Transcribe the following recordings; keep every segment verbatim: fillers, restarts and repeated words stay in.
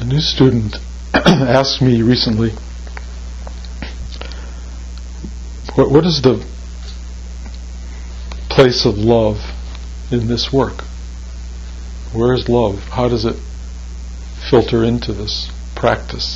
A new student asked me recently, what, what is the place of love in this work? Where is love? How does it filter into this practice?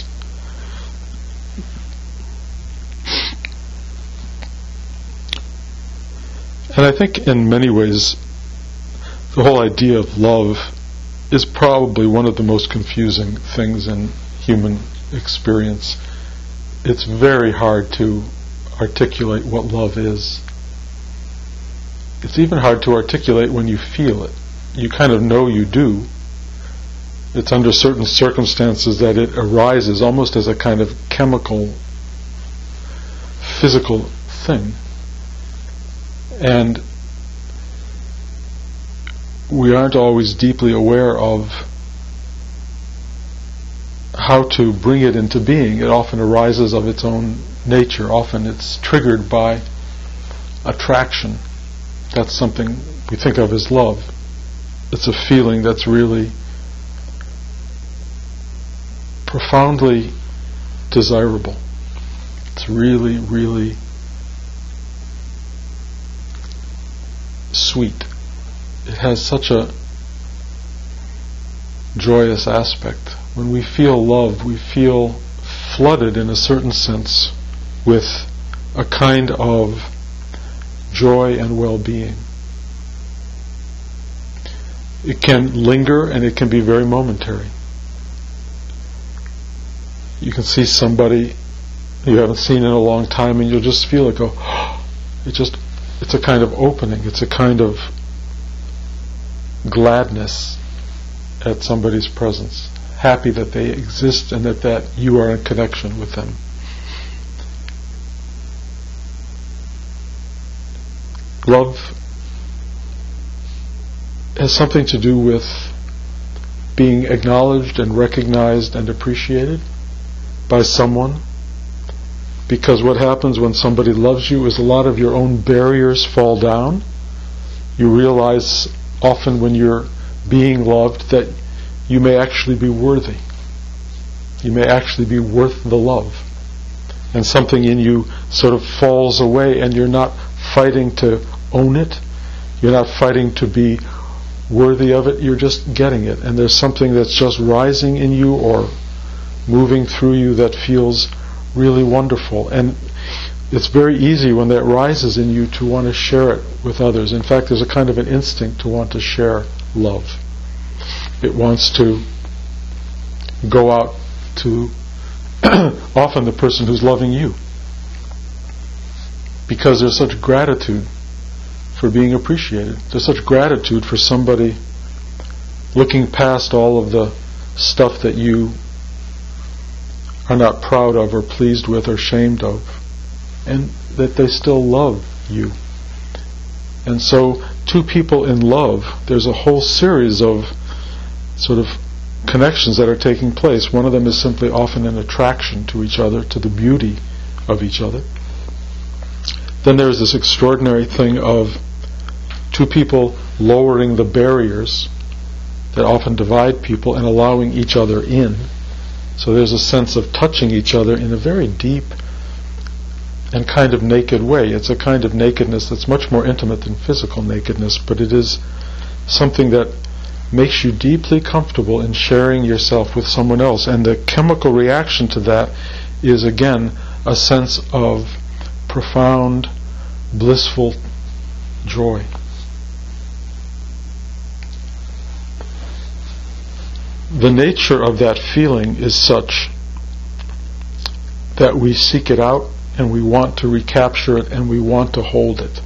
And I think in many ways the whole idea of love is probably one of the most confusing things in human experience. It's very hard to articulate what love is. It's even hard to articulate when you feel it. You kind of know you do. It's under certain circumstances that it arises almost as a kind of chemical, physical thing. And we aren't always deeply aware of how to bring it into being. It often arises of its own nature. Often it's triggered by attraction. That's something we think of as love. It's a feeling that's really profoundly desirable. It's really, really sweet. It has such a joyous aspect. When we feel love, we feel flooded in a certain sense with a kind of joy and well-being. It can linger and it can be very momentary. You can see somebody you haven't seen in a long time and you'll just feel it go, it just, it's a kind of opening, it's a kind of gladness at somebody's presence, happy that they exist and that, that you are in connection with them. Love has something to do with being acknowledged and recognized and appreciated by someone, because what happens when somebody loves you is a lot of your own barriers fall down. You realize often when you're being loved that you may actually be worthy. You may actually be worth the love. And something in you sort of falls away and you're not fighting to own it. You're not fighting to be worthy of it. You're just getting it. And there's something that's just rising in you or moving through you that feels really wonderful. And it's very easy when that rises in you to want to share it with others. In fact, there's a kind of an instinct to want to share love. It wants to go out to often the person who's loving you, because there's such gratitude for being appreciated. There's such gratitude for somebody looking past all of the stuff that you are not proud of or pleased with or shamed of, and that they still love you. And so two people in love, there's a whole series of sort of connections that are taking place. One of them is simply often an attraction to each other, to the beauty of each other. Then there's this extraordinary thing of two people lowering the barriers that often divide people and allowing each other in. So there's a sense of touching each other in a very deep and kind of naked way. It's a kind of nakedness that's much more intimate than physical nakedness, but it is something that makes you deeply comfortable in sharing yourself with someone else. And the chemical reaction to that is, again, a sense of profound, blissful joy. The nature of that feeling is such that we seek it out and we want to recapture it and we want to hold it.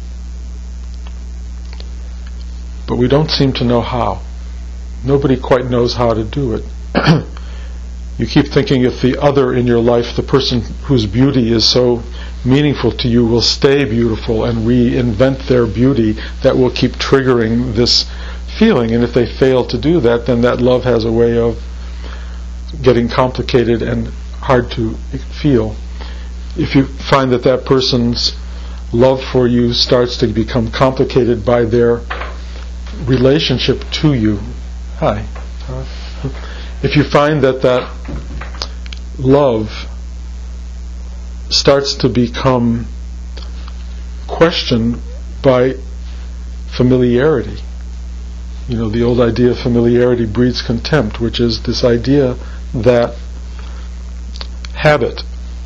But we don't seem to know how. Nobody quite knows how to do it. You keep thinking if the other in your life, the person whose beauty is so meaningful to you, will stay beautiful and reinvent their beauty, that will keep triggering this feeling. And if they fail to do that, then that love has a way of getting complicated and hard to feel. If you find that that person's love for you starts to become complicated by their relationship to you, hi, if you find that that love starts to become questioned by familiarity, you know, the old idea of familiarity breeds contempt, which is this idea that habit,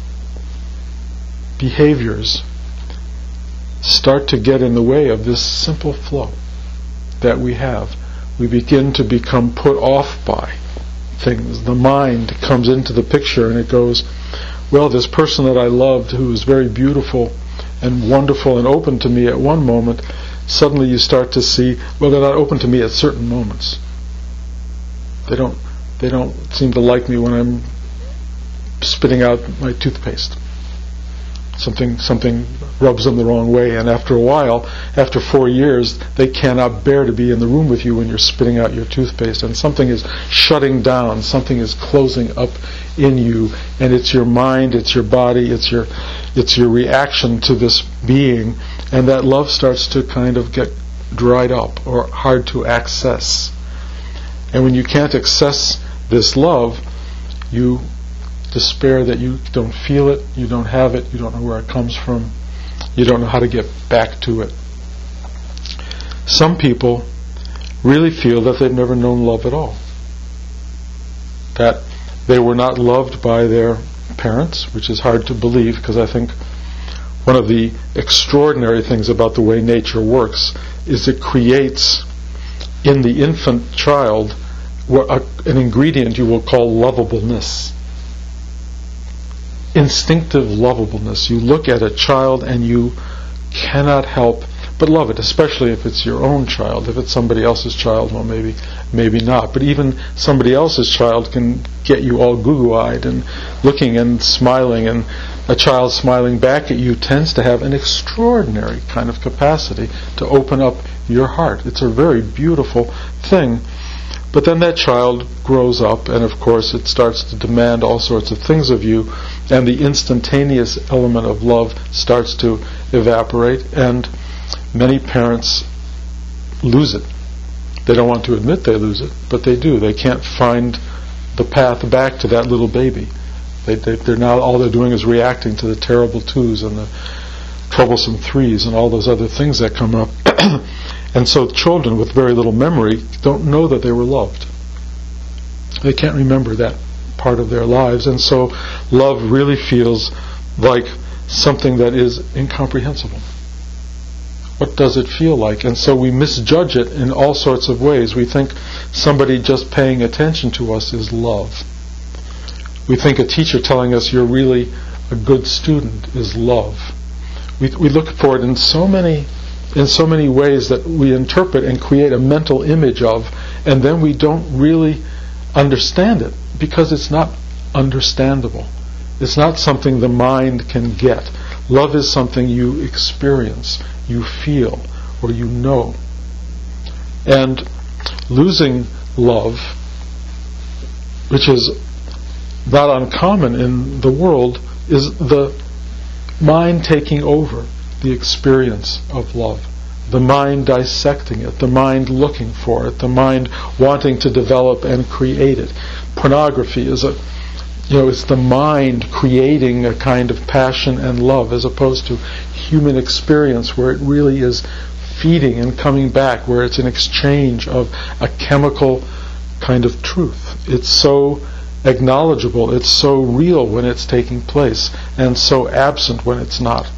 behaviors start to get in the way of this simple flow that we have. We begin to become put off by things. The mind comes into the picture and it goes, well, this person that I loved who was very beautiful and wonderful and open to me at one moment, suddenly you start to see, well, they're not open to me at certain moments. They don't they don't seem to like me when I'm spitting out my toothpaste. Something something rubs them the wrong way, and after a while, after four years, they cannot bear to be in the room with you when you're spitting out your toothpaste, and something is shutting down, something is closing up in you, and it's your mind, it's your body, it's your it's your reaction to this being, and that love starts to kind of get dried up or hard to access. And when you can't access this love, you despair that you don't feel it, you don't have it, you don't know where it comes from, you don't know how to get back to it. Some people really feel that they've never known love at all. That they were not loved by their parents, which is hard to believe, because I think one of the extraordinary things about the way nature works is it creates in the infant child an ingredient you will call lovableness. Instinctive lovableness. You look at a child and you cannot help but love it, especially if it's your own child. If it's somebody else's child, well, maybe maybe not. But even somebody else's child can get you all goo-goo-eyed and looking and smiling, and a child smiling back at you tends to have an extraordinary kind of capacity to open up your heart. It's a very beautiful thing. But then that child grows up, and of course it starts to demand all sorts of things of you, and the instantaneous element of love starts to evaporate, and many parents lose it. They don't want to admit they lose it, but they do. They can't find the path back to that little baby. They, they, they're now, all they're doing is reacting to the terrible twos and the troublesome threes and all those other things that come up. And so children with very little memory don't know that they were loved. They can't remember that part of their lives, and so love really feels like something that is incomprehensible. What does it feel like? And so we misjudge it in all sorts of ways. We think somebody just paying attention to us is love. We think a teacher telling us you're really a good student is love. We we look for it in so many in so many ways that we interpret and create a mental image of, and then we don't really understand it because it's not understandable. It's not something the mind can get. Love is something you experience, you feel, or you know. And losing love, which is not uncommon in the world, is the mind taking over the experience of love, the mind dissecting it, the mind looking for it, the mind wanting to develop and create it. Pornography is a, you know, it's the mind creating a kind of passion and love, as opposed to human experience where it really is feeding and coming back, where it's an exchange of a chemical kind of truth. It's so acknowledgeable, it's so real when it's taking place, and so absent when it's not.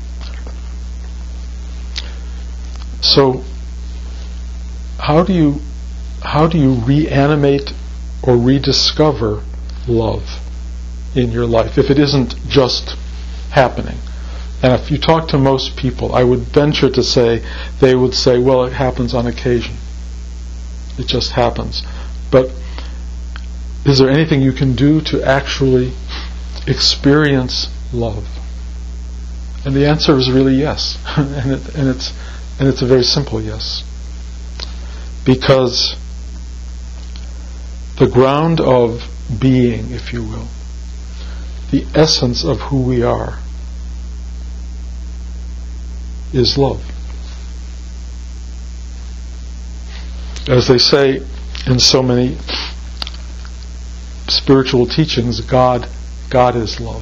So, how do you how do you reanimate or rediscover love in your life if it isn't just happening? And if you talk to most people, I would venture to say they would say, well, it happens on occasion. It just happens. But is there anything you can do to actually experience love? And the answer is really yes. and it, and it's And it's a very simple yes. Because the ground of being, if you will, the essence of who we are, is love. As they say in so many spiritual teachings, God, God is love.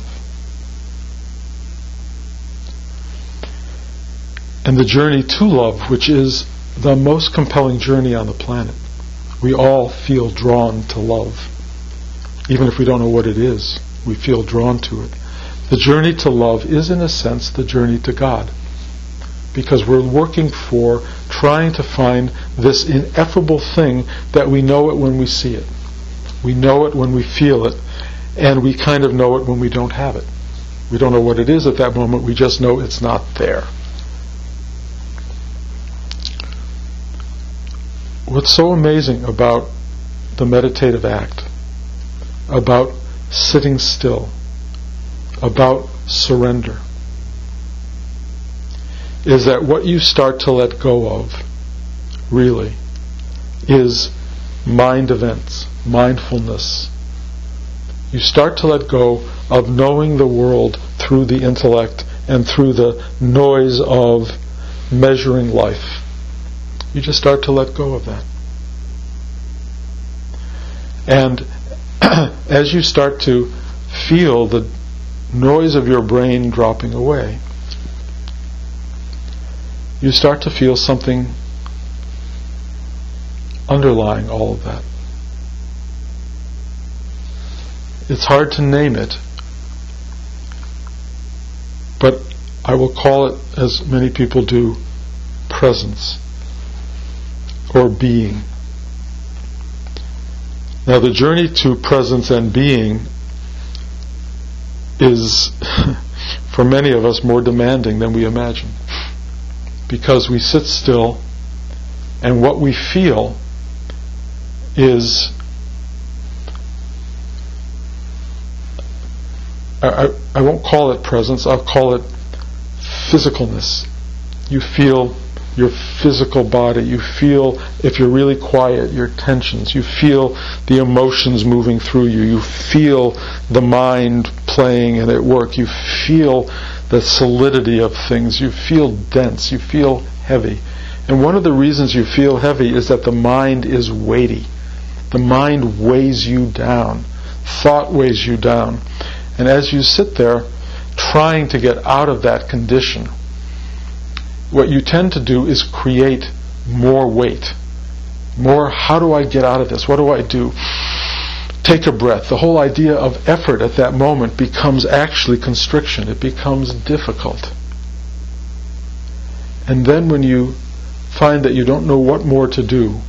And the journey to love, which is the most compelling journey on the planet. We all feel drawn to love. Even if we don't know what it is, we feel drawn to it. The journey to love is, in a sense, the journey to God. Because we're working for, trying to find this ineffable thing that we know it when we see it. We know it when we feel it, and we kind of know it when we don't have it. We don't know what it is at that moment, we just know it's not there. What's so amazing about the meditative act, about sitting still, about surrender, is that what you start to let go of, really, is mind events, mindfulness. You start to let go of knowing the world through the intellect and through the noise of measuring life. You just start to let go of that. And as you start to feel the noise of your brain dropping away, you start to feel something underlying all of that. It's hard to name it, but I will call it, as many people do, presence or being. Now, the journey to presence and being is, for many of us, more demanding than we imagine. Because we sit still, and what we feel is, I, I, I won't call it presence, I'll call it physicalness. You feel your physical body, you feel, if you're really quiet, your tensions, you feel the emotions moving through you, you feel the mind playing and at work, you feel the solidity of things, you feel dense, you feel heavy. And one of the reasons you feel heavy is that the mind is weighty. The mind weighs you down. Thought weighs you down. And as you sit there trying to get out of that condition, what you tend to do is create more weight. More, how do I get out of this? What do I do? Take a breath. The whole idea of effort at that moment becomes actually constriction. It becomes difficult. And then when you find that you don't know what more to do,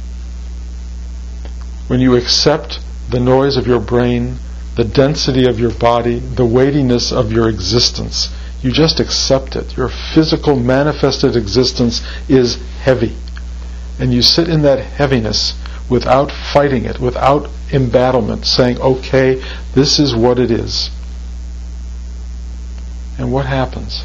when you accept the noise of your brain, the density of your body, the weightiness of your existence, you just accept it. Your physical manifested existence is heavy. And you sit in that heaviness without fighting it, without embattlement, saying, okay, this is what it is. And what happens?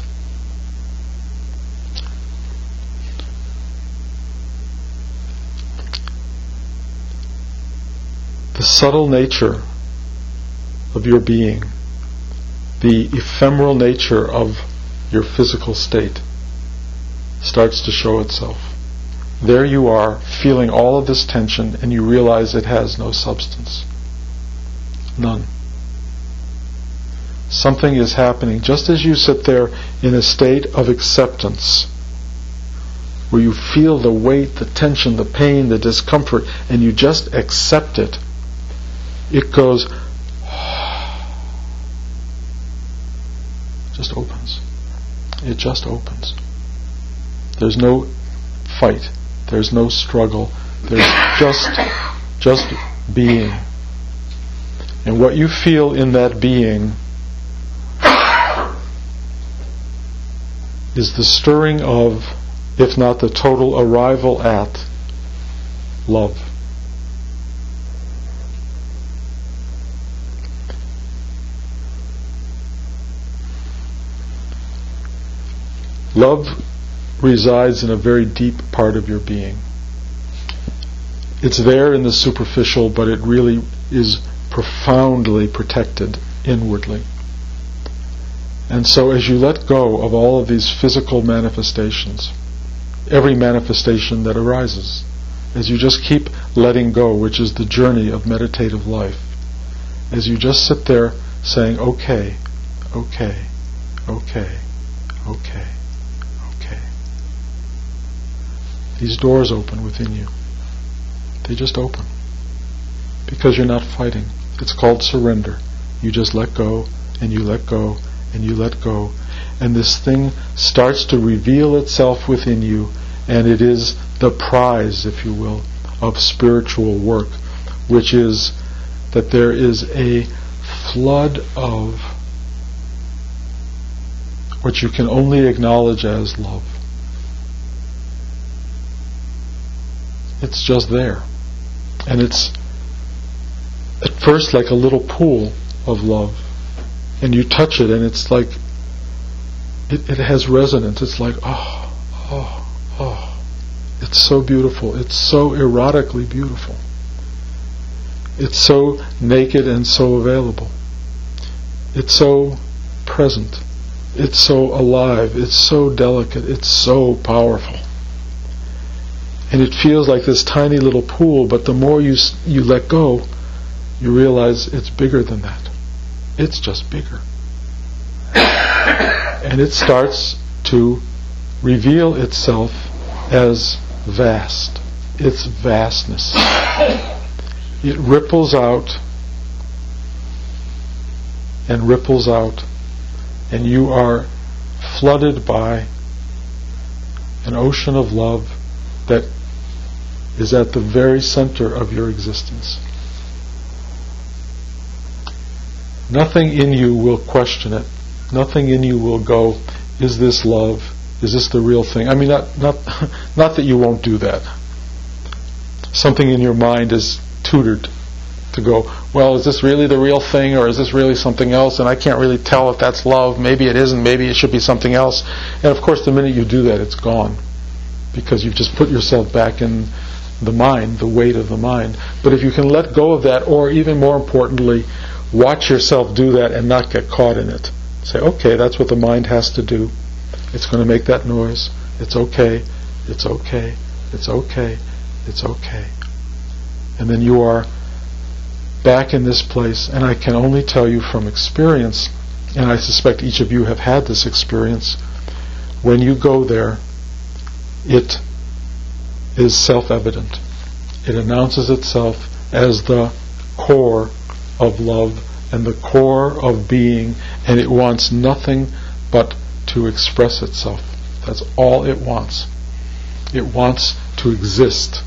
The subtle nature of your being, the ephemeral nature of your physical state, starts to show itself. There you are, feeling all of this tension, and you realize it has no substance. None. Something is happening just as you sit there in a state of acceptance, where you feel the weight, the tension, the pain, the discomfort, and you just accept it. It goes, just opens. It just opens. There's no fight. There's no struggle. There's just, just being. And what you feel in that being is the stirring of, if not the total arrival at, love. Love resides in a very deep part of your being. It's there in the superficial, but it really is profoundly protected inwardly. And so as you let go of all of these physical manifestations, every manifestation that arises, as you just keep letting go, which is the journey of meditative life, as you just sit there saying, okay, okay, okay, okay, okay. These doors open within you. They just open. Because you're not fighting. It's called surrender. You just let go, and you let go, and you let go. And this thing starts to reveal itself within you, and it is the prize, if you will, of spiritual work, which is that there is a flood of what you can only acknowledge as love. It's just there. And it's at first like a little pool of love. And you touch it and it's like, it, it has resonance. It's like, oh, oh, oh. It's so beautiful. It's so erotically beautiful. It's so naked and so available. It's so present. It's so alive. It's so delicate. It's so powerful. And it feels like this tiny little pool, but the more you you let go, you realize it's bigger than that. It's just bigger. And it starts to reveal itself as vast. Its vastness. It ripples out and ripples out, and you are flooded by an ocean of love that is at the very center of your existence. Nothing in you will question it. Nothing in you will go, is this love? Is this the real thing? I mean, not not not that you won't do that. Something in your mind is tutored to go, well, is this really the real thing, or is this really something else? And I can't really tell if that's love. Maybe it isn't. Maybe it should be something else. And of course, the minute you do that, it's gone, because you've just put yourself back in the mind, the weight of the mind. But if you can let go of that, or even more importantly, watch yourself do that and not get caught in it. Say, okay, that's what the mind has to do. It's going to make that noise. It's okay. It's okay. It's okay. It's okay. And then you are back in this place, and I can only tell you from experience, and I suspect each of you have had this experience, when you go there, it is self-evident. It announces itself as the core of love and the core of being, and it wants nothing but to express itself. That's all it wants. It wants to exist.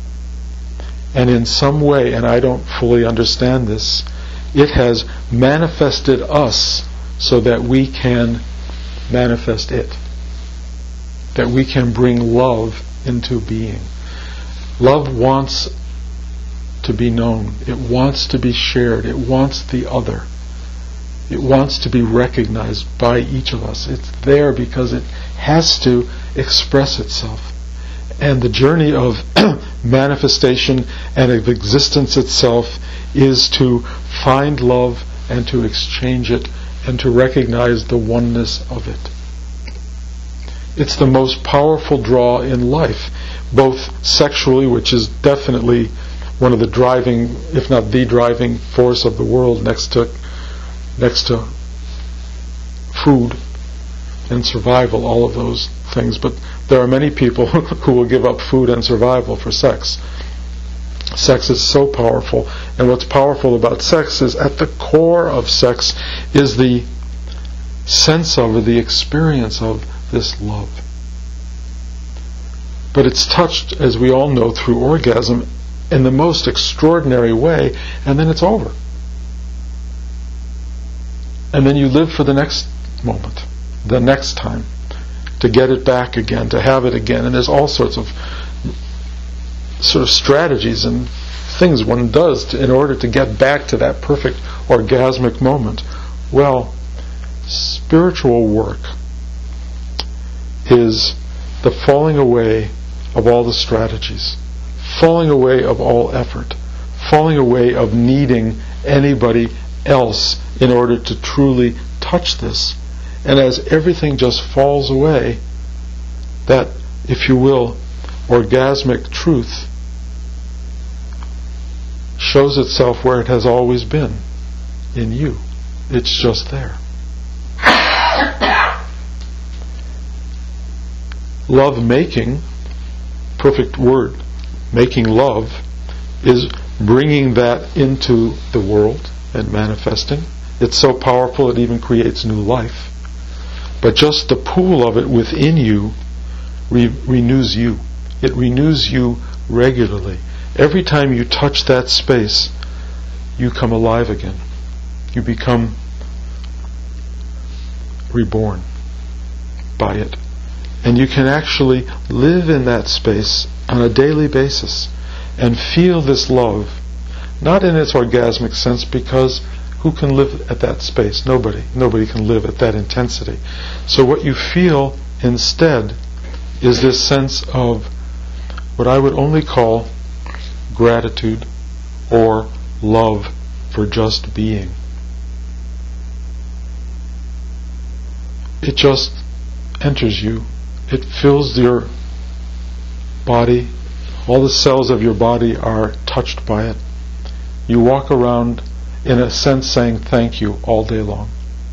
And in some way, and I don't fully understand this, it has manifested us so that we can manifest it. That we can bring love into being. Love wants to be known. It wants to be shared. It wants the other. It wants to be recognized by each of us. It's there because it has to express itself. And the journey of manifestation and of existence itself is to find love and to exchange it and to recognize the oneness of it. It's the most powerful draw in life, both sexually, which is definitely one of the driving, if not the driving force of the world, next to next to food and survival, all of those things. But there are many people who will give up food and survival for sex. Sex is so powerful, and what's powerful about sex is at the core of sex is the sense of, or the experience of, this love. But it's touched, as we all know, through orgasm in the most extraordinary way, and then it's over. And then you live for the next moment, the next time, to get it back again, to have it again. And there's all sorts of sort of strategies and things one does to, in order to get back to that perfect orgasmic moment. Well, spiritual work is the falling away of all the strategies, falling away of all effort, falling away of needing anybody else in order to truly touch this. And as everything just falls away, that, if you will, orgasmic truth shows itself where it has always been, in you. It's just there. Love making, perfect word, making love, is bringing that into the world and manifesting. It's so powerful it even creates new life. But just the pool of it within you re- renews you. It renews you regularly. Every time you touch that space, you come alive again. You become reborn by it. And you can actually live in that space on a daily basis and feel this love, not in its orgasmic sense, because who can live at that space? Nobody. Nobody can live at that intensity. So what you feel instead is this sense of what I would only call gratitude or love for just being. It just enters you. It fills your body. All the cells of your body are touched by it. You walk around, in a sense, saying thank you all day long.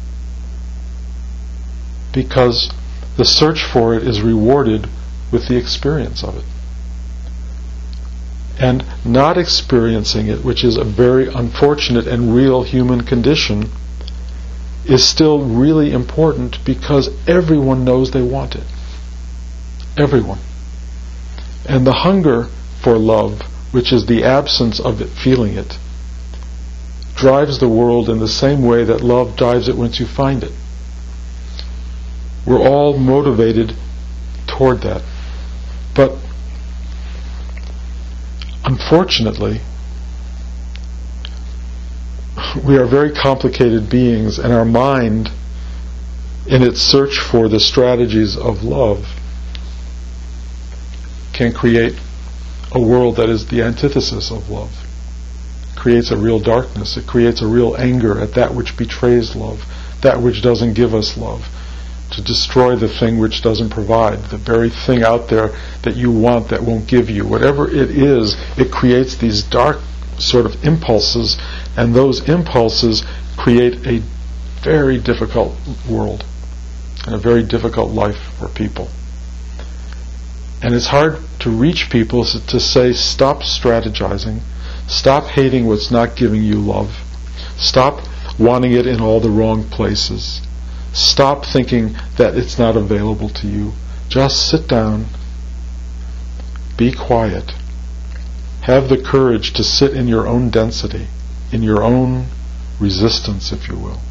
Because the search for it is rewarded with the experience of it. And not experiencing it, which is a very unfortunate and real human condition, is still really important because everyone knows they want it. Everyone. And the hunger for love, which is the absence of it, feeling it, drives the world in the same way that love drives it once you find it. We're all motivated toward that. But unfortunately, we are very complicated beings, and our mind, in its search for the strategies of love, can create a world that is the antithesis of love. It creates a real darkness. It creates a real anger at that which betrays love, that which doesn't give us love, to destroy the thing which doesn't provide, the very thing out there that you want that won't give you. Whatever it is, it creates these dark sort of impulses, and those impulses create a very difficult world and a very difficult life for people. And it's hard to reach people to say, stop strategizing, stop hating what's not giving you love, stop wanting it in all the wrong places, stop thinking that it's not available to you. Just sit down, be quiet, have the courage to sit in your own density, in your own resistance, if you will,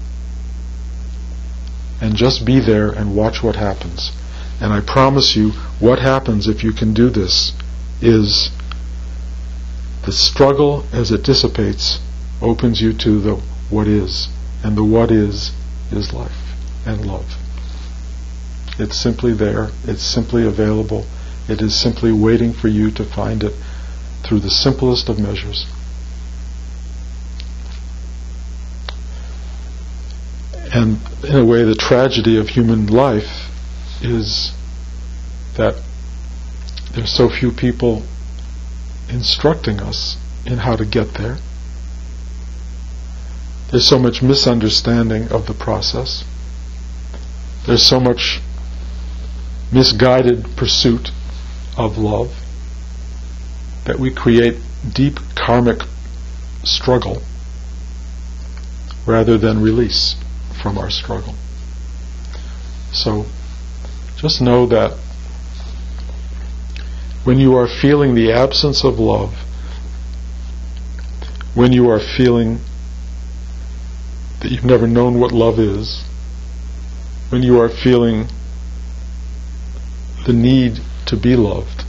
and just be there and watch what happens. And I promise you, what happens if you can do this is the struggle, as it dissipates, opens you to the what is. And the what is, is life and love. It's simply there. It's simply available. It is simply waiting for you to find it through the simplest of measures. And in a way, the tragedy of human life is that there's so few people instructing us in how to get there. There's so much misunderstanding of the process. There's so much misguided pursuit of love that we create deep karmic struggle rather than release from our struggle. So just know that when you are feeling the absence of love, when you are feeling that you've never known what love is, when you are feeling the need to be loved,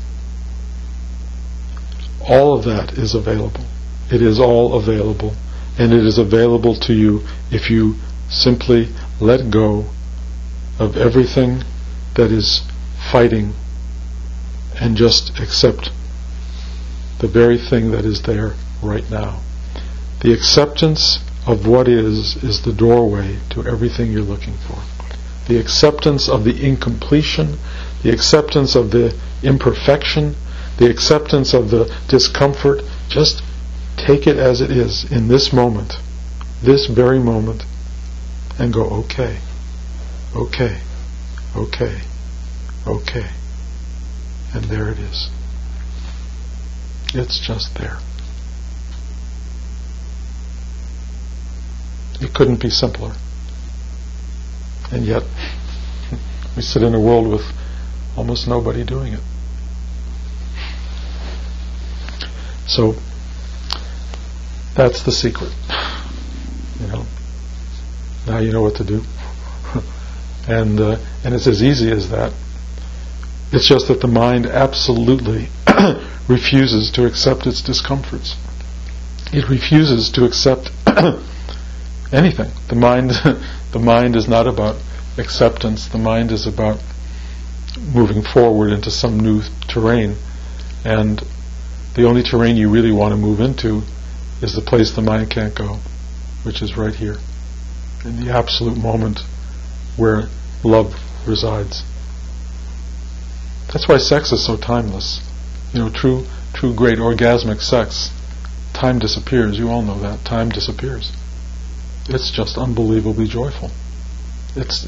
all of that is available. It is all available, and it is available to you if you simply let go of everything that is fighting and just accept the very thing that is there right now. The acceptance of what is is the doorway to everything you're looking for. The acceptance of the incompletion, the acceptance of the imperfection, the acceptance of the discomfort. Just take it as it is in this moment. this very moment and go, okay, okay, okay, okay. And there it is. It's just there. It couldn't be simpler. And yet, we sit in a world with almost nobody doing it. So, that's the secret. You know, now you know what to do. and uh, and it's as easy as that. It's just that the mind absolutely refuses to accept its discomforts. It refuses to accept anything. The mind, the mind is not about acceptance. The mind is about moving forward into some new terrain, and the only terrain you really want to move into is the place the mind can't go, which is right here, in the absolute moment where love resides. That's why sex is so timeless. You know, true, true great orgasmic sex, time disappears. You all know that. Time disappears. It's just unbelievably joyful. It's,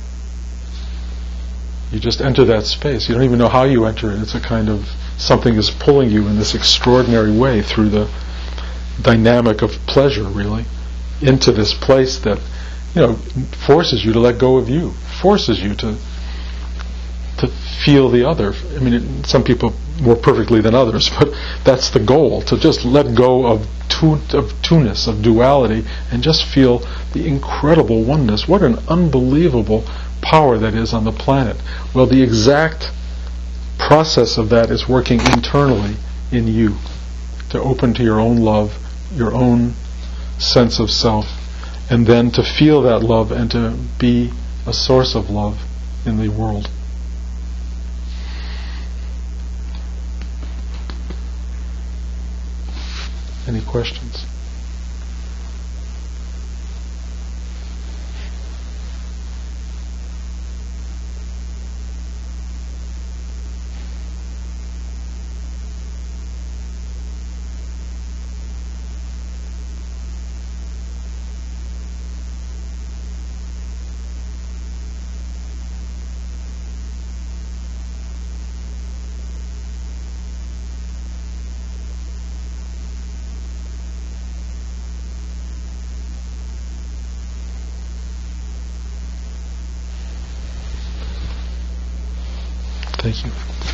you just enter that space. You don't even know how you enter it. It's a kind of, something is pulling you in this extraordinary way through the dynamic of pleasure, really, into this place that, you know, forces you to let go of you, forces you to to feel the other. I mean, it, some people more perfectly than others, but that's the goal, to just let go of two, of two-ness, of duality, and just feel the incredible oneness. What an unbelievable power that is on the planet. Well, the exact process of that is working internally in you, to open to your own love, your own sense of self, and then to feel that love and to be a source of love in the world. Any questions? Thank you.